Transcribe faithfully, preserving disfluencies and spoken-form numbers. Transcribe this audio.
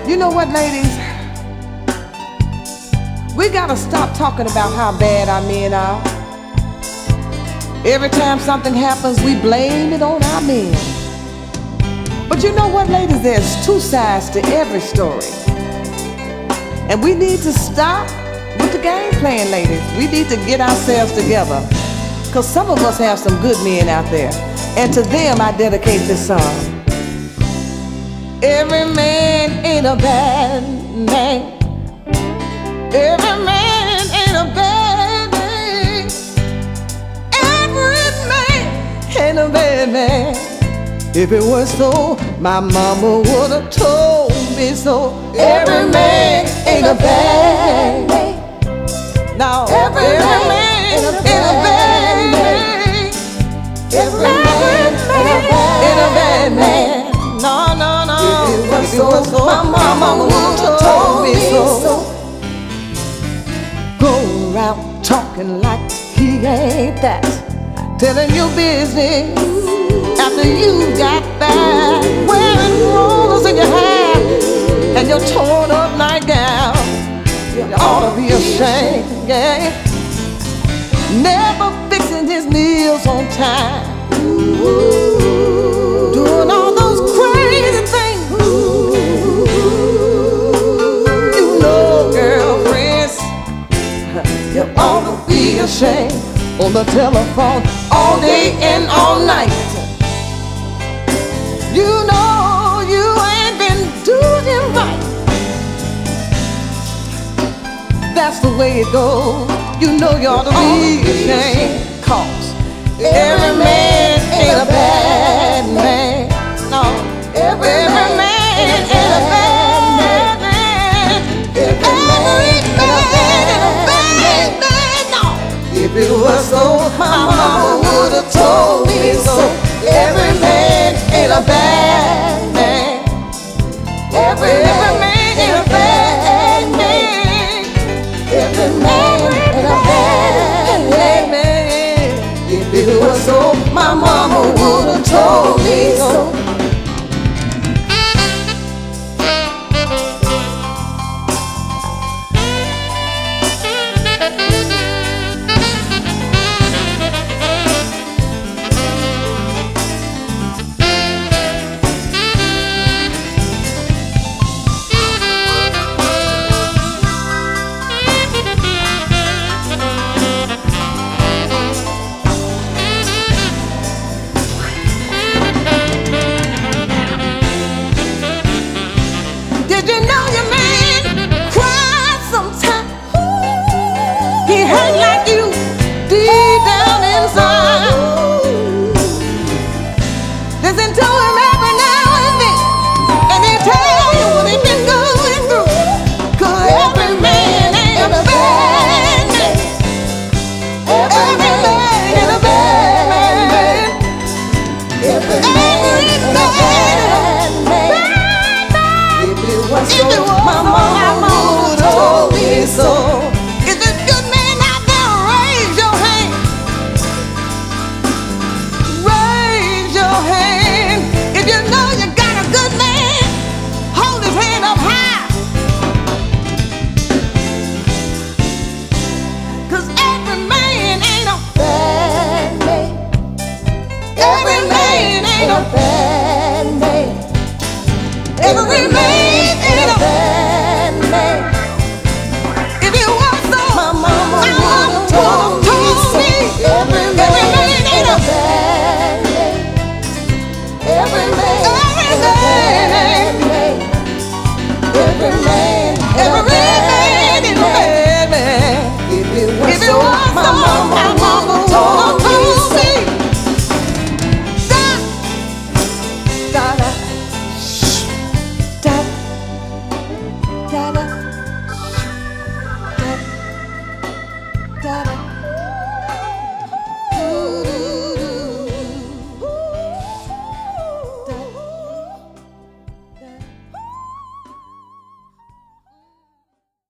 You know what, ladies? We gotta stop talking about how bad our men are. Every time something happens, we blame it on our men. But you know what, ladies? There's two sides to every story. And we need to stop with the game playing, ladies. We need to get ourselves together. Because some of us have some good men out there. And to them, I dedicate this song. Every man ain't a bad man. Every man ain't a bad man. Every man ain't a bad man. If it was so, my mama would have told me so. Every man ain't a bad man. No, every, every man, man ain't a bad man. Every man ain't a bad man. No, no, no. If it was, if it was so, my mama would have told me so. Go around talking like he ain't that, telling you business after you got back, wearing rollers in your hair and your torn up nightgown. You ought to be ashamed, yeah. Never fixing his meals on time. Ooh. Doing all those crazy things. Ooh. You know, girlfriends, you ought to be ashamed. On the telephone all day and all night. You know you ain't been doing it right. That's the way it goes. You know you ought to be ashamed. Cause every man ain't a bad man. No, every, every man ain't a bad man. Every man ain't a bad man. No. If it was so, my mama would have told me so. Every man ain't a bad man. Every, every man ain't a bad man. Every man ain't a bad man. If it was so, my mama would have told me so. Did you know your man cries sometimes? He hurt like you deep down inside. Listen to him every now and then, and he tell you what he been going through. Cause every man ain't a bad man. Every man ain't a bad man. Every man